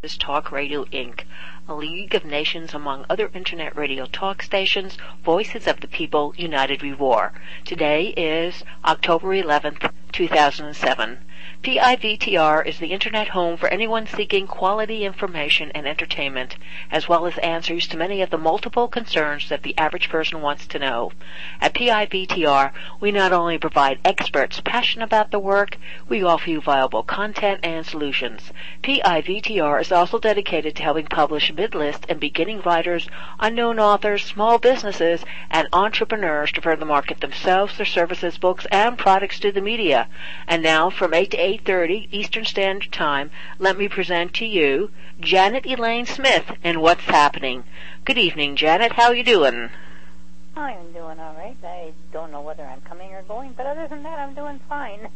is Talk Radio Inc., a league of nations among other internet radio talk stations, voices of the people united we roar. Today is October 11th, 2007. PIVTR is the internet home for anyone seeking quality information and entertainment, as well as answers to many of the multiple concerns that the average person wants to know. At PIVTR, we not only provide experts passionate about the work, we offer you viable content and solutions. PIVTR is also dedicated to helping publish mid-list and beginning writers, unknown authors, small businesses, and entrepreneurs to further market themselves, their services, books, and products to the media. And now, from 8 to 8:30 Eastern Standard Time, let me present to you Janet Elaine Smith and What's Happening. Good evening, Janet. How are you doing? I'm doing all right. I don't know whether I'm coming or going, but other than that, I'm doing fine.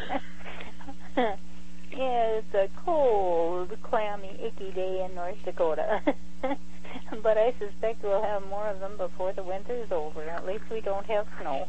Yeah, it's a cold, clammy, icky day in North Dakota. But I suspect we'll have more of them before the winter's over. At least we don't have snow.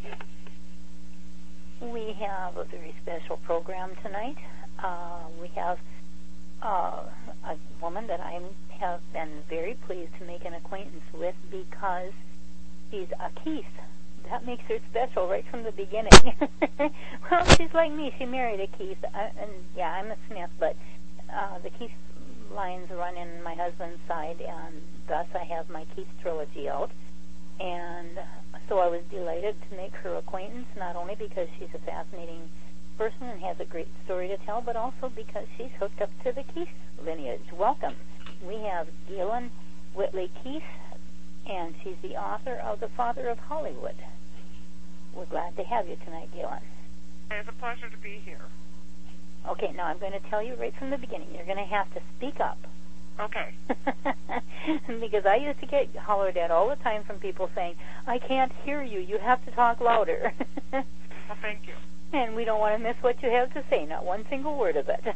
We have a very special program tonight. We have a woman that I have been very pleased to make an acquaintance with because she's a Keith. That makes her special right from the beginning. Well, she's like me. She married a Keith. I'm a Smith, but the Keith lines run in my husband's side, and thus I have my Keith trilogy out. And so I was delighted to make her acquaintance, not only because she's a fascinating person and has a great story to tell, but also because she's hooked up to the Keith lineage. Welcome. We have Galen Whitley Keith, and she's the author of The Father of Hollywood. We're glad to have you tonight, Galen. It's a pleasure to be here. Okay, now I'm going to tell you right from the beginning, you're going to have to speak up. Okay. Because I used to get hollered at all the time from people saying, I can't hear you, you have to talk louder. Well, thank you. And we don't want to miss what you have to say, not one single word of it.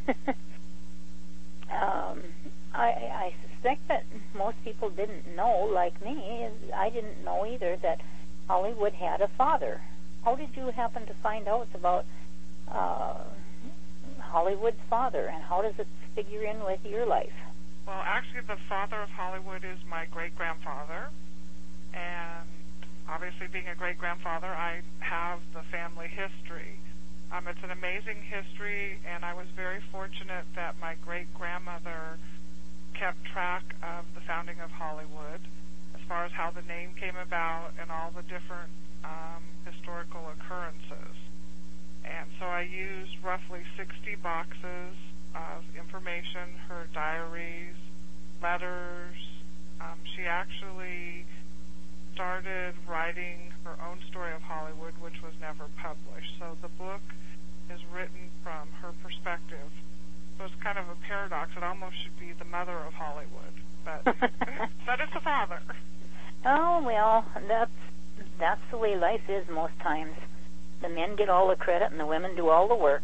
I suspect that most people didn't know, like me. I didn't know either that Hollywood had a father. How did you happen to find out about Hollywood's father, and how does it figure in with your life? Well, actually, the father of Hollywood is my great-grandfather, and obviously being a great-grandfather, I have the family history. It's an amazing history, and I was very fortunate that my great-grandmother kept track of the founding of Hollywood, as far as how the name came about and all the different historical occurrences. And so I used roughly 60 boxes of information, her diaries, letters. She actually started writing her own story of Hollywood, which was never published. So the book is written from her perspective. So it's kind of a paradox. It almost should be the mother of Hollywood, but but it's the father. Oh, well, that's the way life is most times. The men get all the credit and the women do all the work.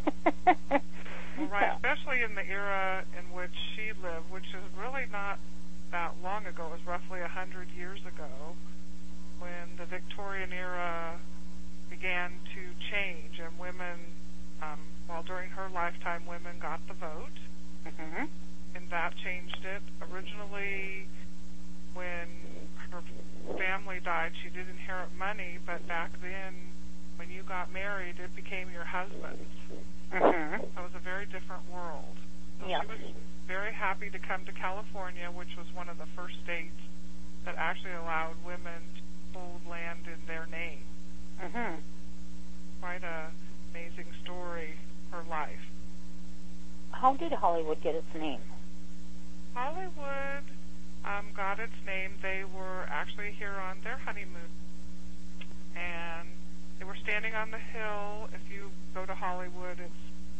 Right, especially in the era in which she lived, which is really not that long ago. It was roughly 100 years ago when the Victorian era began to change, and women, during her lifetime, women got the vote, and that changed it. Originally, when her family died, she did inherit money, but back then, when you got married, it became your husband's. It was a very different world. So she was very happy to come to California, which was one of the first states that actually allowed women to hold land in their name. Quite an amazing story, her life. How did Hollywood get its name? Hollywood got its name. They were actually here on their honeymoon, and they were standing on the hill. If you go to Hollywood, it's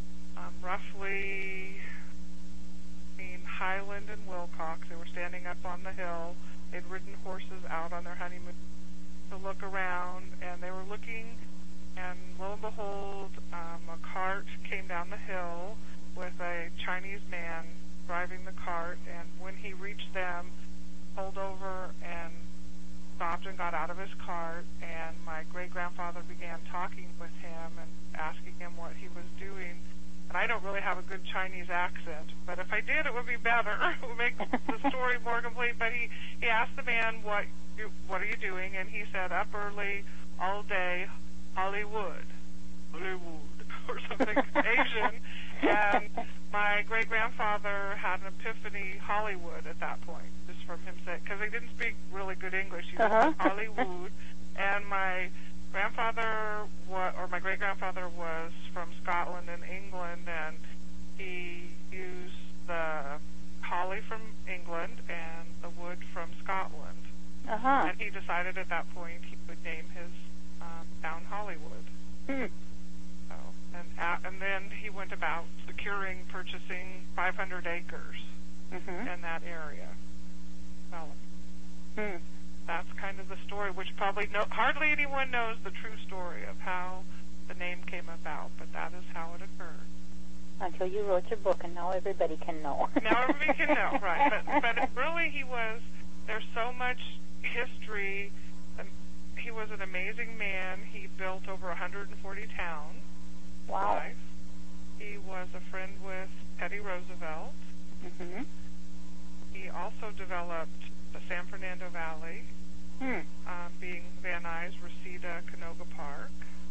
roughly between Highland and Wilcox. They were standing up on the hill. They'd ridden horses out on their honeymoon to look around, and they were looking, and lo and behold, a cart came down the hill with a Chinese man driving the cart, and when he reached them, pulled over and stopped and got out of his cart, and my great-grandfather began talking with him and asking him what he was doing And I don't really have a good Chinese accent, but if I did, it would be better. It would make the story more complete. But he asked the man, what are you doing? And he said, up early, all day, Hollywood, or something Asian. And my great-grandfather had an epiphany, Hollywood, at that point, just from him saying, because he didn't speak really good English. He said Hollywood. And my grandfather, or my great-grandfather, was from Scotland and England, and he used the holly from England and the wood from Scotland. And he decided at that point he would name his town Hollywood. So, and then he went about purchasing 500 acres in that area. Well, that's kind of the story, which probably hardly anyone knows the true story of how the name came about, but that is how it occurred. Until you wrote your book, and now everybody can know. Now everybody can know, right. But really there's so much history. He was an amazing man. He built over 140 towns. Wow. Life. He was a friend with Teddy Roosevelt. He also developed the San Fernando Valley, being Van Nuys, Reseda, Canoga Park.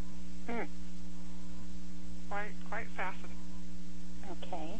Quite fascinating. Okay.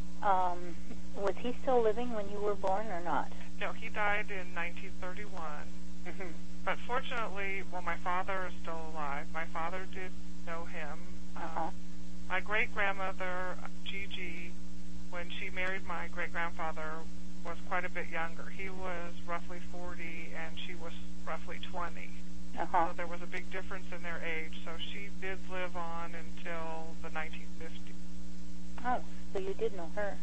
Was he still living when you were born or not? No, he died in 1931. But fortunately, my father is still alive. My father did know him. My great-grandmother, Gigi, when she married my great-grandfather, was quite a bit younger. He was roughly 40, and she was roughly 20. So there was a big difference in their age. So she did live on until the 1950s. Oh, so you did know her.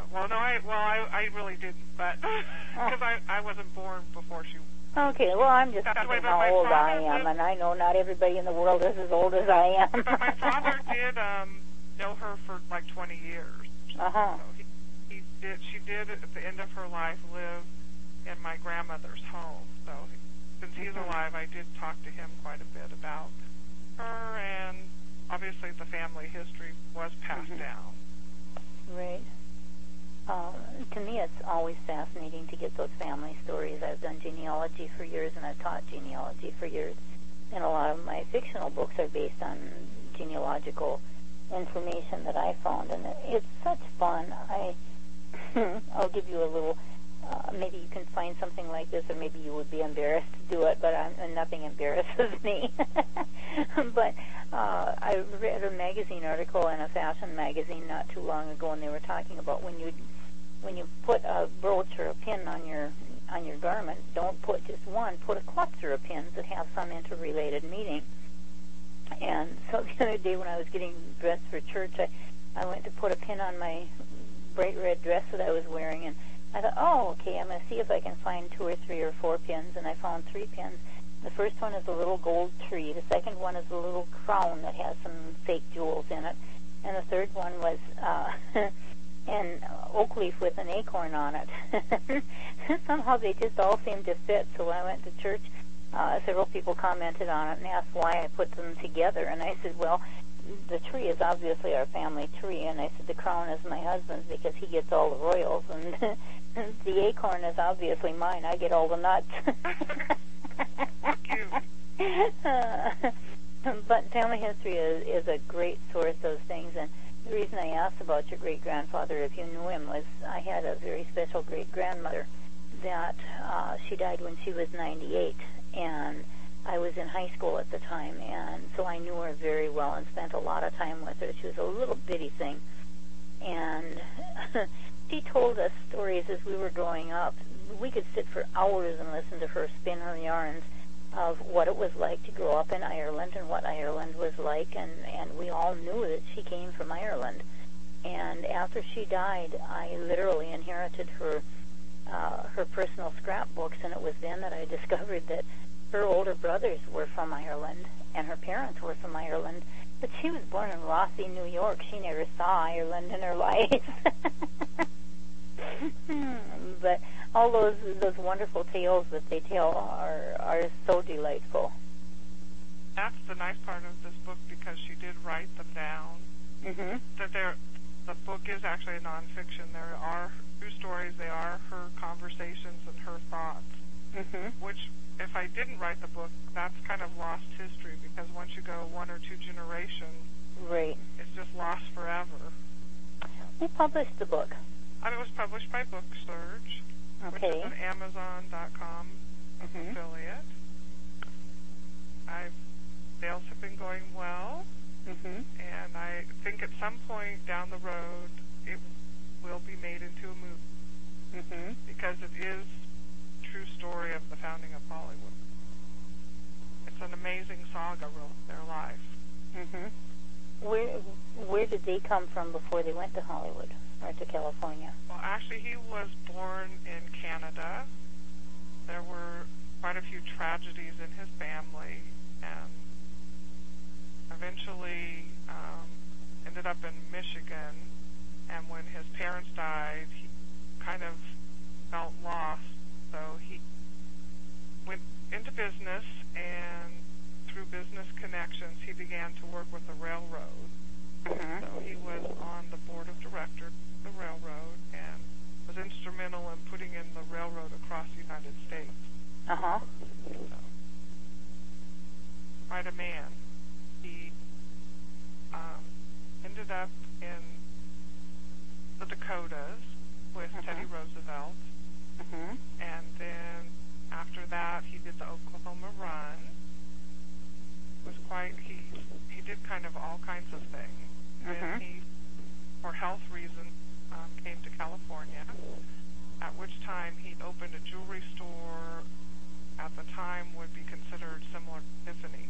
I really didn't, but because I wasn't born before she. Okay, well, I'm just thinking how old I am, and I know not everybody in the world is as old as I am. But my father did know her for like 20 years. So she did at the end of her life live in my grandmother's home. So since he's alive, I did talk to him quite a bit about her, and obviously the family history was passed down. Right. To me, it's always fascinating to get those family stories. I've done genealogy for years, and I've taught genealogy for years. And a lot of my fictional books are based on genealogical information that I found. And it's such fun. I'll give you a little, maybe you can find something like this, or maybe you would be embarrassed to do it, but nothing embarrasses me. But I read a magazine article in a fashion magazine not too long ago, and they were talking about when you put a brooch or a pin on your garment, don't put just one, put a cluster of pins that have some interrelated meaning. And so the other day when I was getting dressed for church, I went to put a pin on my bright red dress that I was wearing, and I thought, okay, I'm going to see if I can find 2 or 3 or 4 pins, and I found 3 pins. The first one is a little gold tree. The second one is a little crown that has some fake jewels in it. And the third one was an oak leaf with an acorn on it. Somehow they just all seemed to fit. So when I went to church, several people commented on it and asked why I put them together. And I said, well, the tree is obviously our family tree. And I said, the crown is my husband's because he gets all the royals. And the acorn is obviously mine. I get all the nuts. But family history is a great source of things, and the reason I asked about your great-grandfather, if you knew him, was I had a very special great-grandmother that she died when she was 98, and I was in high school at the time, and so I knew her very well and spent a lot of time with her. She was a little bitty thing, and she told us stories as we were growing up. We could sit for hours and listen to her spin her yarns of what it was like to grow up in Ireland and what Ireland was like, and we all knew that she came from Ireland. And after she died, I literally inherited her personal scrapbooks, and it was then that I discovered that her older brothers were from Ireland and her parents were from Ireland, but she was born in Rossi, New York. She never saw Ireland in her life. But all those wonderful tales that they tell are so delightful. That's the nice part of this book, because she did write them down. Mm-hmm. The book is actually a nonfiction. There are true stories. They are her conversations and her thoughts. Mm-hmm. Which, if I didn't write the book, that's kind of lost history, because once you go one or two generations, right, it's just lost forever. Who published the book? It was published by BookSurge, which is an Amazon.com affiliate. Sales have been going well, and I think at some point down the road it will be made into a movie, because it is a true story of the founding of Hollywood. It's an amazing saga, really, their life. Where did they come from before they went to Hollywood or to California? Well, actually, he was born in Canada. There were quite a few tragedies in his family, and eventually ended up in Michigan. And when his parents died, he kind of felt lost, so he went into business, and through business connections, he began to work with the railroad. So he was on the board of directors of the railroad and was instrumental in putting in the railroad across the United States. So, quite a man. He ended up in the Dakotas with Teddy Roosevelt, and then after that he did the Oklahoma Run. He did kind of all kinds of things. And he, for health reasons, came to California, at which time he opened a jewelry store. At the time would be considered similar to Tiffany.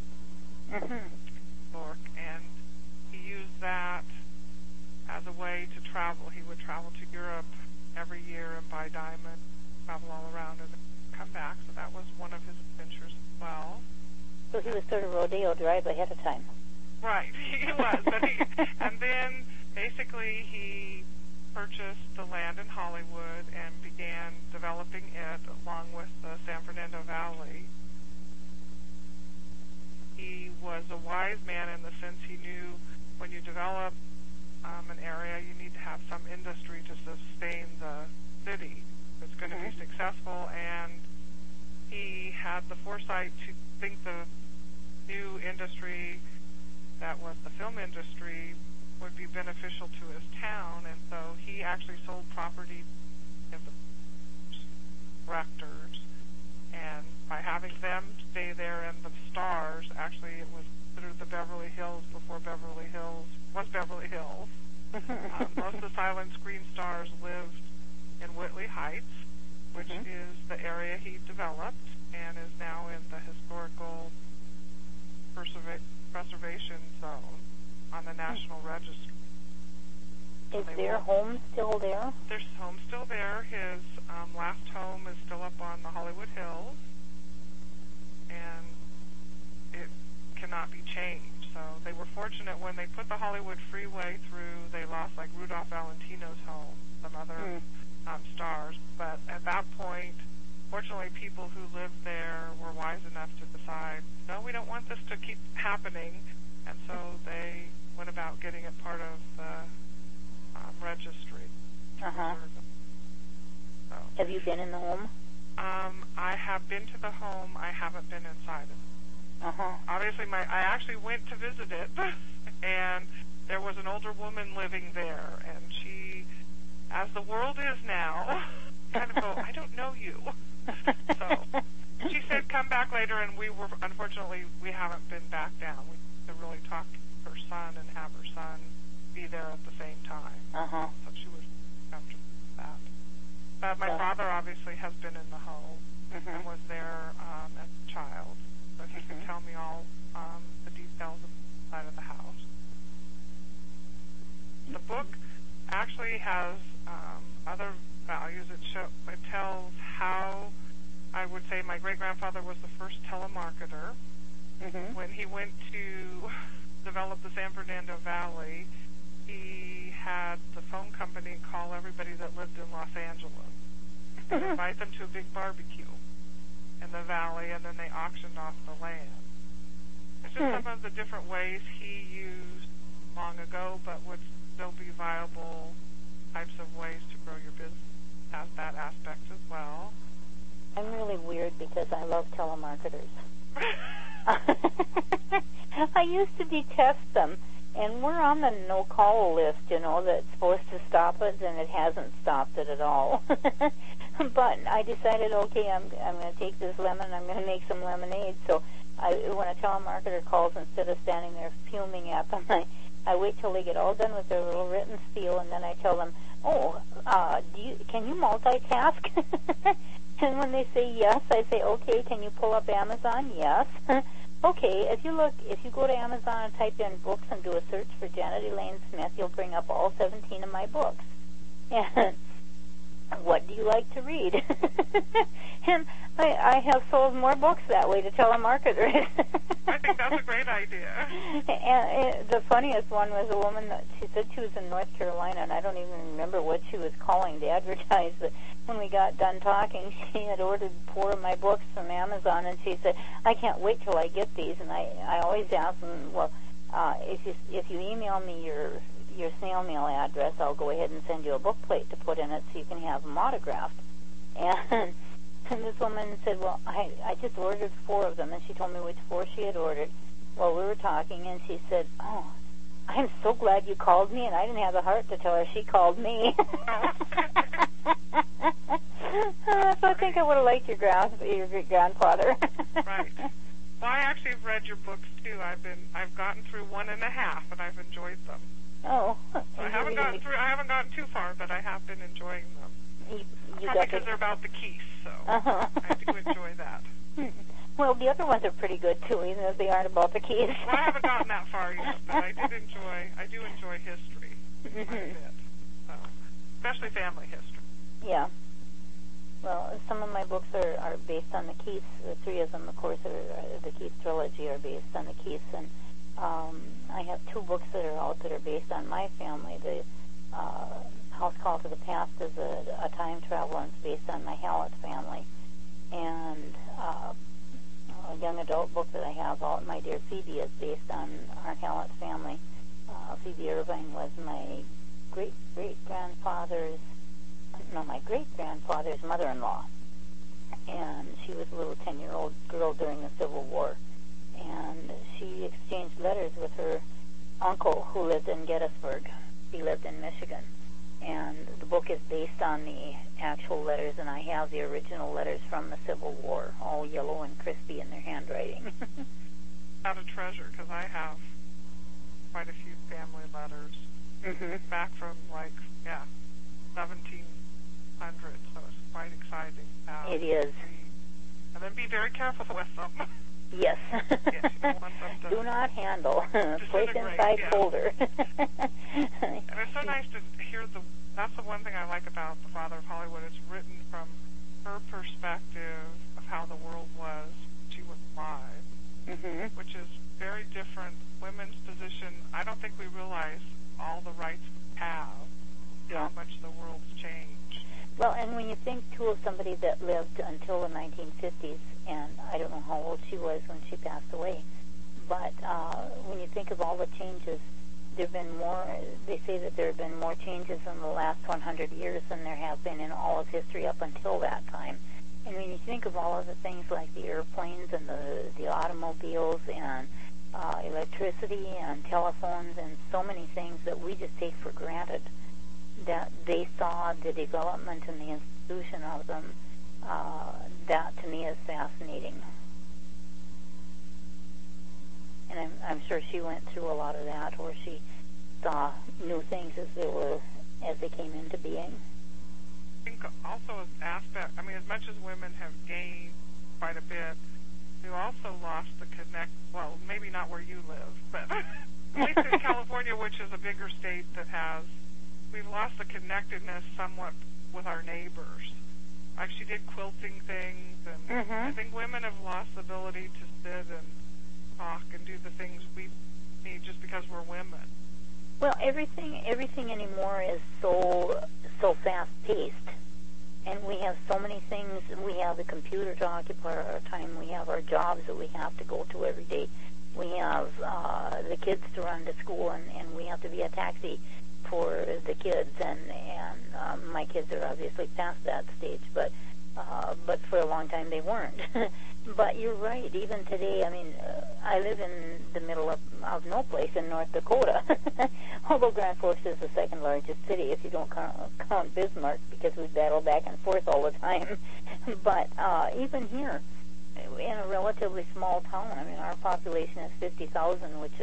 And he used that as a way to travel. He would travel to Europe every year and buy diamonds, travel all around, and then come back. So that was one of his adventures as well. So he was sort of rodeo drive ahead of time. Right, he was. And then basically he purchased the land in Hollywood and began developing it along with the San Fernando Valley. He was a wise man in the sense he knew when you develop an area, you need to have some industry to sustain the city that's going to be successful, and he had the foresight to think the new industry that was the film industry would be beneficial to his town, and so he actually sold property to the directors, and by having them stay there in the stars, actually it was considered the Beverly Hills before Beverly Hills was Beverly Hills. Most of the silent screen stars lived in Whitley Heights, which is the area he developed and is now in the historical preservation zone on the National Register. Is their home still there? Their home's still there. His last home is still up on the Hollywood Hills, and it cannot be changed. So they were fortunate when they put the Hollywood freeway through, they lost like Rudolph Valentino's home, some other stars. But at that point, fortunately, people who lived there were wise enough to decide, no, we don't want this to keep happening. And so they went about getting it part of the registry. So, have you been in the home? I have been to the home. I haven't been inside it. Obviously, I actually went to visit it, and there was an older woman living there, and she, as the world is now, kind of go, I don't know you. So she said, come back later, and unfortunately, we haven't been back down. We had to really talk to her son and have her son be there at the same time. So she was comfortable with that. But my father obviously has been in the home and was there as a child, so he could tell me all the details of the side of the house. The book actually has other values. It tells how, I would say, my great-grandfather was the first telemarketer. When he went to develop the San Fernando Valley, he had the phone company call everybody that lived in Los Angeles and invite them to a big barbecue in the valley, and then they auctioned off the land. It's just some of the different ways he used long ago, but would still be viable types of ways to grow your business as that aspect as well. I'm really weird because I love telemarketers. I used to detest them, and we're on the no-call list, that's supposed to stop it, and it hasn't stopped it at all. But I decided, okay, I'm going to take this lemon, I'm going to make some lemonade. So when a telemarketer calls, instead of standing there fuming at them, I wait till they get all done with their little written spiel, and then I tell them, can you multitask? And when they say yes, I say, okay, can you pull up Amazon? Yes. Okay, if you go to Amazon and type in books and do a search for Janet Elaine Smith, you'll bring up all 17 of my books. And what do you like to read? And I have sold more books that way to telemarketers. I think that's a great idea. And the funniest one was a woman that she said she was in North Carolina, and I don't even remember what she was calling to advertise, but when we got done talking, she had ordered 4 of my books from Amazon, and she said, I can't wait till I get these. And I always ask them, well, if you email me your snail mail address, I'll go ahead and send you a book plate to put in it so you can have them autographed. And this woman said, well, I just ordered 4 of them, and she told me which 4 she had ordered. Well, we were talking, and she said, oh, I'm so glad you called me, and I didn't have the heart to tell her she called me. So I think I would have liked your great-grandfather. Right. Well, I actually have read your books, too. I've gotten through 1.5, and I've enjoyed them. Oh. I haven't gotten too far, but I have been enjoying them. Probably because they're about the Keiths, so I do enjoy that. Well, the other ones are pretty good too, even if they aren't about the Keiths. Well, I haven't gotten that far yet, but I do enjoy history quite a bit, especially family history. Yeah. Well, some of my books are based on the Keiths. The 3 of them, of course, the Keith trilogy are based on the Keiths, and I have 2 books that are out that are based on my family. The House Call to the Past is a time travel, and it's based on my Hallett family. And a young adult book that I have out, My Dear Phoebe, is based on our Hallett family. Phoebe Irvine was my great-grandfather's mother-in-law. And she was a little 10-year-old girl during the Civil War. And she exchanged letters with her uncle who lived in Gettysburg. He lived in Michigan. And the book is based on the actual letters, and I have the original letters from the Civil War, all yellow and crispy in their handwriting. Not a treasure, because I have quite a few family letters back from 1700, so it's quite exciting. It is. And then be very careful with them. Yes. Yes, you don't want them to do not handle. Place inside folder. And it's so nice to hear that's the one thing I like about The Father of Hollywood. It's written from her perspective of how the world was when she was alive, which is very different. Women's position, I don't think we realize all the rights we have, how much the world's changed. Well, and when you think, too, of somebody that lived until the 1950s, and I don't know how old she was when she passed away, but when you think of all the changes, there have been more, they say that there have been more changes in the last 100 years than there have been in all of history up until that time. And when you think of all of the things like the airplanes and the automobiles and electricity and telephones and so many things that we just take for granted, that they saw the development and the institution of them, that to me is fascinating. And I'm sure she went through a lot of that, where she saw new things as they came into being. I think also an aspect, as much as women have gained quite a bit, we also lost the well, maybe not where you live, but at least in California, which is a bigger state we've lost the connectedness somewhat with our neighbors. Like she did quilting things, and I think women have lost the ability to sit and talk and do the things we need just because we're women. Well, everything anymore is so fast-paced, and we have so many things. We have the computer to occupy our time. We have our jobs that we have to go to every day. We have the kids to run to school, and we have to be a taxi for the kids. And my kids are obviously past that stage, but for a long time they weren't. But you're right. Even today, I mean, I live in the middle of no place in North Dakota, although Grand Forks is the second largest city if you don't count Bismarck, because we battle back and forth all the time. But even here, in a relatively small town, I mean, our population is 50,000, which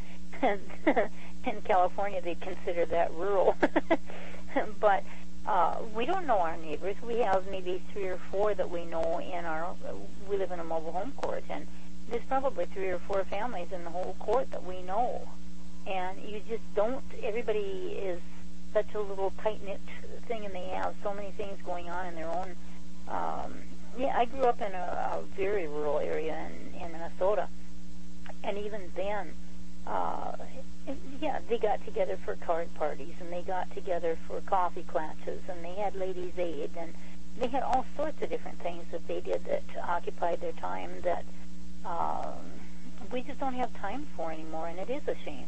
in California they'd consider that rural. But we don't know our neighbors. We have maybe 3 or 4 that we know we live in a mobile home court, and there's probably 3 or 4 families in the whole court that we know. And you just don't, everybody is such a little tight-knit thing, and they have so many things going on in their own. I grew up in a very rural area in Minnesota, and even then, they got together for card parties, and they got together for coffee clatches, and they had ladies' aid, and they had all sorts of different things that they did that occupied their time that we just don't have time for anymore, and it is a shame.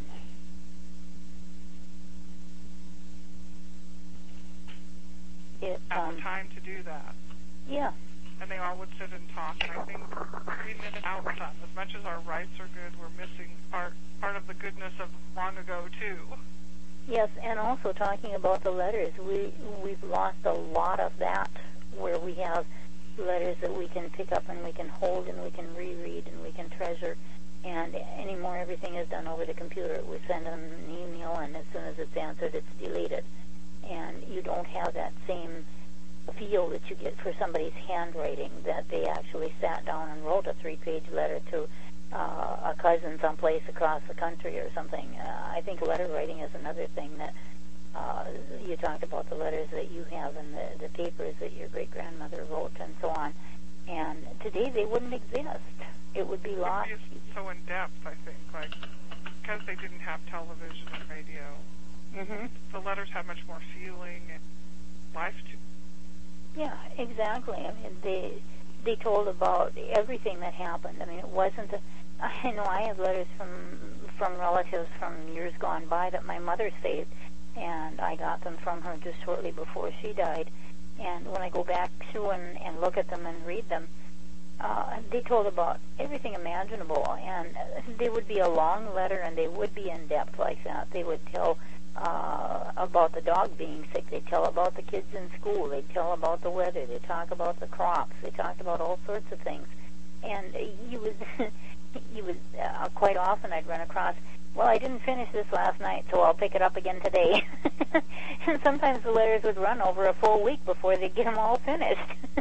Have time to do that. Yeah. And they all would sit and talk, and I think we miss out on. As much as our rights are good, we're missing part of the goodness of long ago, too. Yes, and also talking about the letters, we've lost a lot of that, where we have letters that we can pick up and we can hold and we can reread and we can treasure, and anymore everything is done over the computer. We send them an email, and as soon as it's answered, it's deleted. And you don't have that same feel that you get for somebody's handwriting, that they actually sat down and wrote a 3-page letter to a cousin someplace across the country or something. I think letter writing is another thing that you talked about, the letters that you have and the papers that your great-grandmother wrote and so on. And today they wouldn't exist. It would be lost. It would be so in-depth, I think, like, because they didn't have television and radio. Mm-hmm. The letters have much more feeling and life to them. Yeah, exactly. I mean, they told about everything that happened. I mean, it wasn't. I know I have letters from relatives from years gone by that my mother saved, and I got them from her just shortly before she died. And when I go back through and look at them and read them, they told about everything imaginable. And they would be a long letter, and they would be in depth like that. They would tell about the dog being sick. They tell about the kids in school. They tell about the weather. They talk about the crops. They talked about all sorts of things. And you would quite often I'd run across, well, I didn't finish this last night, so I'll pick it up again today. And sometimes the letters would run over a full week before they'd get them all finished.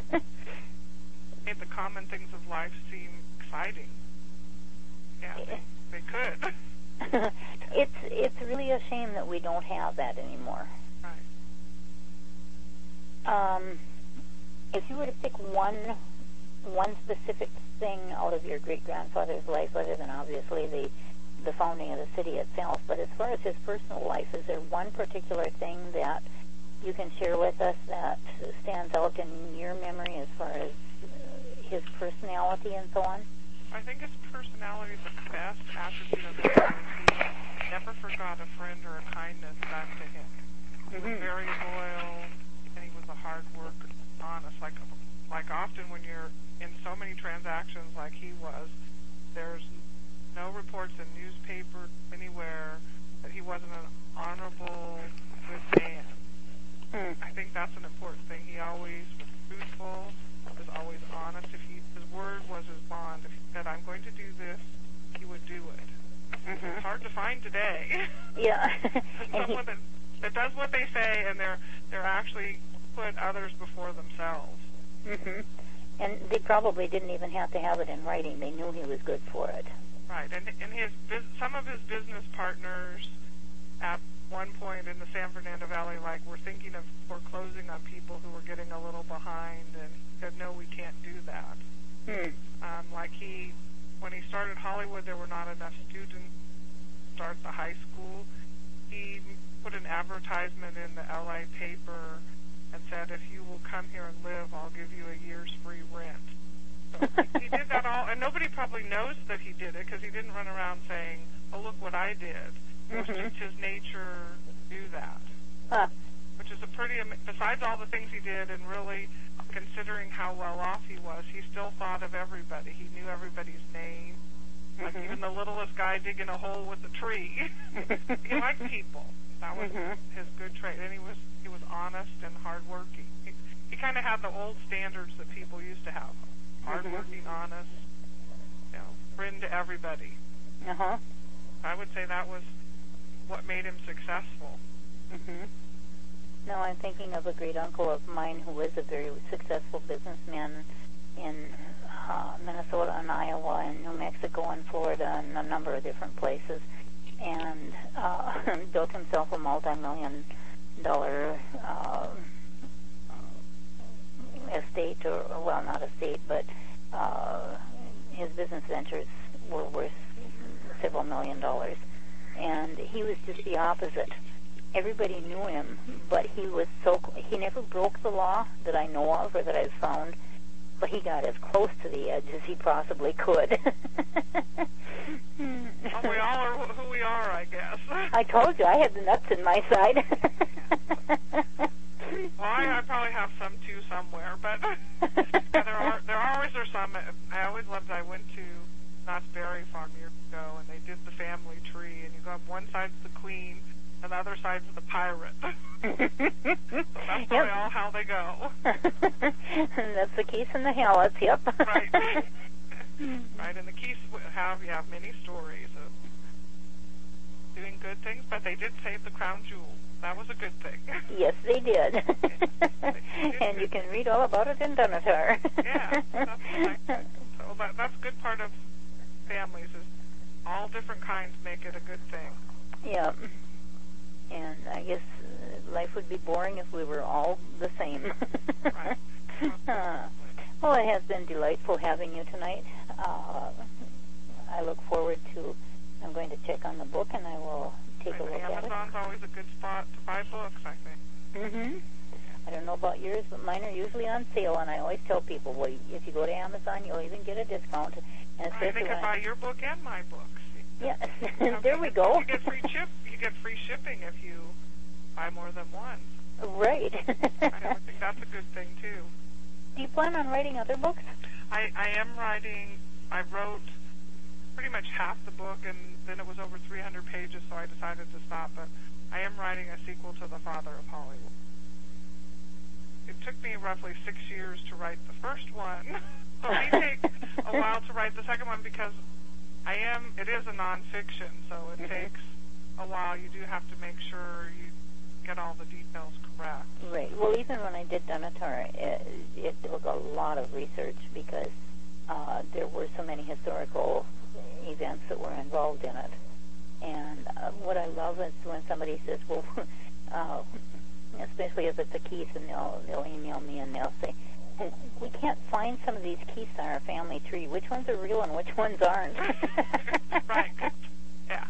Made the common things of life seem exciting. Yeah, they could. It's really a shame that we don't have that anymore. Right. If you were to pick one specific thing out of your great-grandfather's life, other than obviously the founding of the city itself, but as far as his personal life, is there one particular thing that you can share with us that stands out in your memory as far as his personality and so on? I think his personality is the best attribute of him. He never forgot a friend or a kindness done to him. He was very loyal, and he was a hard worker, honest. Like often when you're in so many transactions like he was, there's no reports in newspaper anywhere that he wasn't an honorable, good man. I think that's an important thing. He always was truthful, was always honest. His word was his bond. If he said, I'm going to do this, he would do it. It's hard to find today. Yeah. Someone that does what they say, and they're actually put others before themselves. Mm-hmm. And they probably didn't even have to have it in writing. They knew he was good for it. Right. And some of his business partners at one point in the San Fernando Valley, were thinking of foreclosing on people who were getting a little behind, and said, no, we can't do that. When he started Hollywood, there were not enough students to start the high school. He put an advertisement in the LA paper and said, if you will come here and live, I'll give you a year's free rent. He did that all, and nobody probably knows that he did it because he didn't run around saying, "Oh, look what I did." It was just his nature to do that, which is a pretty. Besides all the things he did, and really considering how well off he was, he still thought of everybody. He knew everybody's name, like even the littlest guy digging a hole with a tree. He liked people. That was his good trait, and he was honest and hardworking. He kind of had the old standards that people used to have: hardworking, honest, friend to everybody. I would say that was what made him successful. No, I'm thinking of a great uncle of mine who was a very successful businessman in Minnesota and Iowa and New Mexico and Florida and a number of different places, and built himself a multi-million-dollar estate, or well, not estate, but his business ventures were worth several $1 million. And he was just the opposite. Everybody knew him, but he never broke the law that I know of or that I've found, but he got as close to the edge as he possibly could. Well, we all are who we are, I guess. I told you, I had the nuts in my side. Well, I probably have some too somewhere, but yeah, there are some. I always loved. I went to Knott's Berry Farm years ago, and they did the family tree, and you go up one side's the queen, and the other side's the pirate. That's probably all how they go. That's the Keith and the Hallets. Yep. Right. Right, and the Keiths have many stories of doing good things, but they did save the crown jewel. That was a good thing. Yes, they did. And you can read all about it in Dunatar. Yeah, that's a good part of families, is all different kinds make it a good thing. Yeah. And I guess life would be boring if we were all the same. Right. Well, it has been delightful having you tonight. I look forward to, I'm going to check on the book, and I will take a look at it. Amazon's always a good spot to buy books, I think. I don't know about yours, but mine are usually on sale, and I always tell people, well, if you go to Amazon, you'll even get a discount. And they could buy your book and my books. Yeah, there we go. You get free shipping if you buy more than one. Right. I think that's a good thing, too. Do you plan on writing other books? I am writing. I wrote pretty much half the book, and then it was over 300 pages, so I decided to stop. But I am writing a sequel to The Father of Hollywood. It took me roughly 6 years to write the first one, so it may take a while to write the second one because it is a nonfiction, so it takes a while. You do have to make sure you get all the details correct. Right. Well, even when I did Dunatar, it took a lot of research because there were so many historical events that were involved in it. And what I love is when somebody says, well, especially if it's a Keith, and they'll email me and they'll say, we can't find some of these Keiths on our family tree. Which ones are real and which ones aren't? Right. Yeah.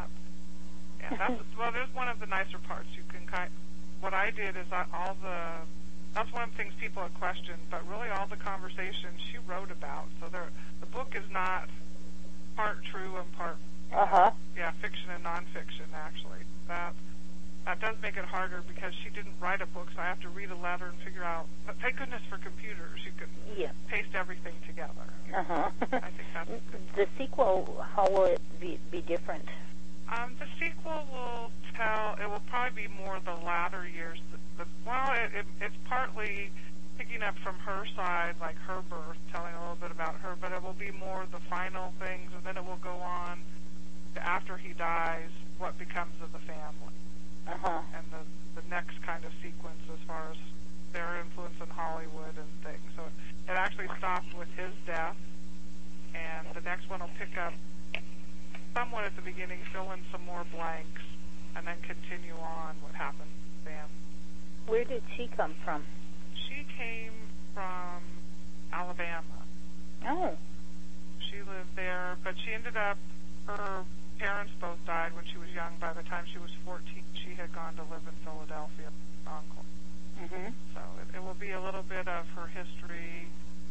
Well, there's one of the nicer parts. You can what I did is that's one of the things people have questioned, but really all the conversations she wrote about. So the book is not part true and part fiction and nonfiction. Actually, that does make it harder because she didn't write a book, so I have to read a letter and figure out. But thank goodness for computers, you can paste everything together. I think that's good. The sequel, how will it be different? The sequel will it will probably be more the latter years. It's partly picking up from her side, like her birth, telling a little bit about her, but it will be more the final things, and then it will go on to after he dies, what becomes of the family. And the next kind of sequence as far as their influence in Hollywood and things. So it actually stops with his death, and the next one will pick up somewhat at the beginning, fill in some more blanks, and then continue on what happened to Sam. Where did she come from? She came from Alabama. Oh. She lived there, but she ended up, her parents both died when she was young. By the time she was 14, she had gone to live in Philadelphia with her uncle. So it will be a little bit of her history,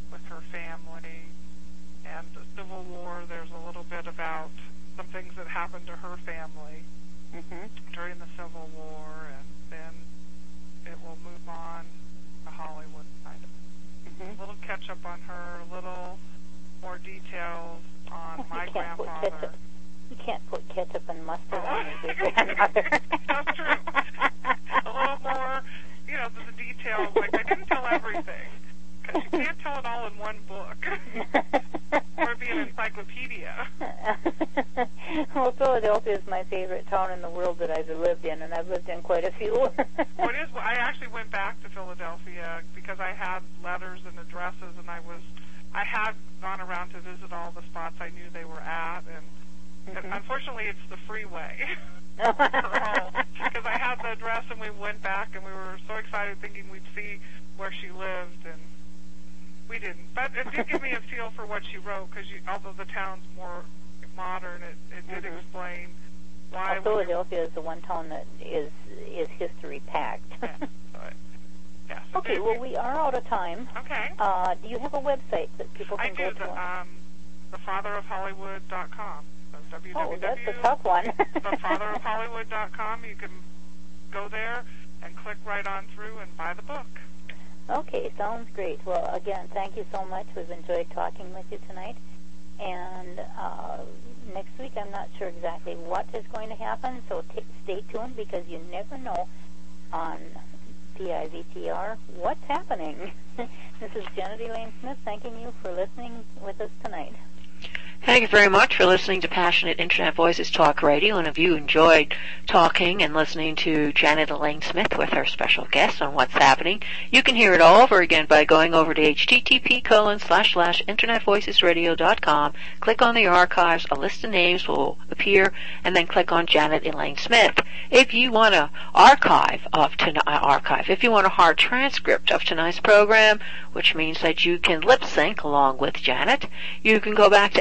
with her family. And the Civil War, there's a little bit about some things that happened to her family during the Civil War, and then it will move on to Hollywood, kind of. A little catch up on her, a little more details on my grandfather. You can't put ketchup and mustard on your grandmother. That's true. A little more, the details. Like, I didn't tell everything, because you can't tell it all in one book. Or be an encyclopedia. Well, Philadelphia is my favorite town in the world that I've lived in, and I've lived in quite a few. Well, it is. I actually went back to Philadelphia because I had letters and addresses, and I had gone around to visit all the spots I knew they were at, and unfortunately, it's the freeway. Because I had the address, and we went back, and we were so excited thinking we'd see where she lived, and we didn't. But it did give me a feel for what she wrote, because although the town's more modern, it did explain why. Philadelphia is the one town that is history-packed. Yeah. So okay, well, we are out of time. Okay. Do you have a website that people can go to? I do, thefatherofhollywood.com. So Oh, that's a tough one. thefatherofhollywood.com. You can go there and click right on through and buy the book. Okay, sounds great. Well, again, thank you so much. We've enjoyed talking with you tonight. And next week, I'm not sure exactly what is going to happen, so stay tuned, because you never know on PIVTR what's happening. This is Janet Elaine Smith thanking you for listening with us tonight. Thank you very much for listening to Passionate Internet Voices Talk Radio, and if you enjoyed talking and listening to Janet Elaine Smith with her special guest on what's happening, you can hear it all over again by going over to http://internetvoicesradio.com, click on the archives, a list of names will appear, and then click on Janet Elaine Smith. If you want a if you want a hard transcript of tonight's program, which means that you can lip sync along with Janet, you can go back to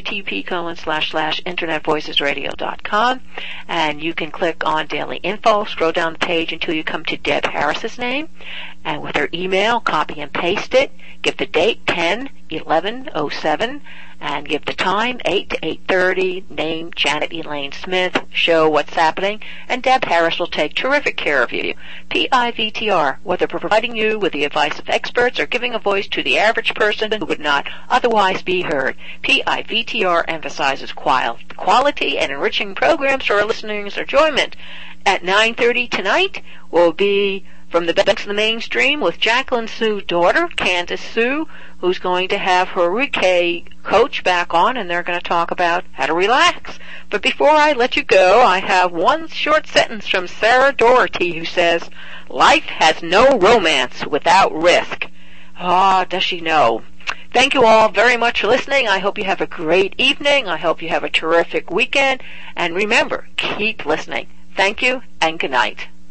http://internetvoicesradio.com, and you can click on Daily Info, scroll down the page until you come to Deb Harris's name, and with her email, copy and paste it, give the date 10/11/07, and give the time 8 to 8:30, name Janet Elaine Smith, show what's happening, and Deb Harris will take terrific care of you. PIVTR, whether providing you with the advice of experts or giving a voice to the average person who would not otherwise be heard. PIVTR emphasizes quality and enriching programs for our listeners' enjoyment. At 9:30 tonight will be From the Banks of the Mainstream with Jacqueline Sue's daughter, Candace Sue, who's going to have her Reiki coach back on, and they're going to talk about how to relax. But before I let you go, I have one short sentence from Sarah Doherty, who says, "Life has no romance without risk." Ah, does she know? Thank you all very much for listening. I hope you have a great evening. I hope you have a terrific weekend. And remember, keep listening. Thank you, and good night.